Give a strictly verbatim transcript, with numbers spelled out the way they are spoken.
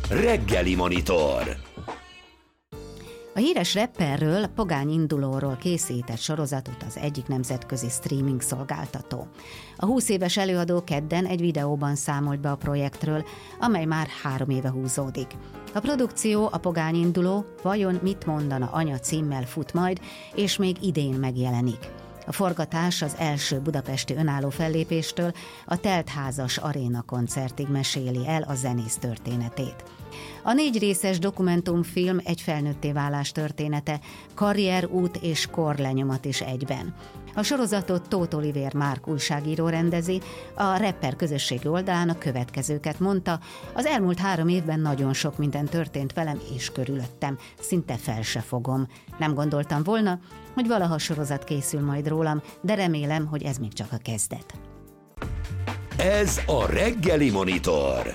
Reggeli Monitor. A híres rapperről, Pogány Indulóról készített sorozatot az egyik nemzetközi streaming szolgáltató. A húsz éves előadó kedden egy videóban számolt be a projektről, amely már három éve húzódik. A produkció, a Pogány Induló, Vajon mit mondana anya címmel fut majd, és még idén megjelenik. A forgatás az első budapesti önálló fellépéstől a teltházas aréna koncertig meséli el a zenész történetét. A négy részes dokumentumfilm egy felnőtté válás története, karrierút és korlenyomat is egyben. A sorozatot Tóth Olivér Márk újságíró rendezi, a rapper közösségi oldalán a következőket mondta: az elmúlt három évben nagyon sok minden történt velem és körülöttem, szinte fel se fogom. Nem gondoltam volna, hogy valaha sorozat készül majd rólam, de remélem, hogy ez még csak a kezdet. Ez a Reggeli Monitor.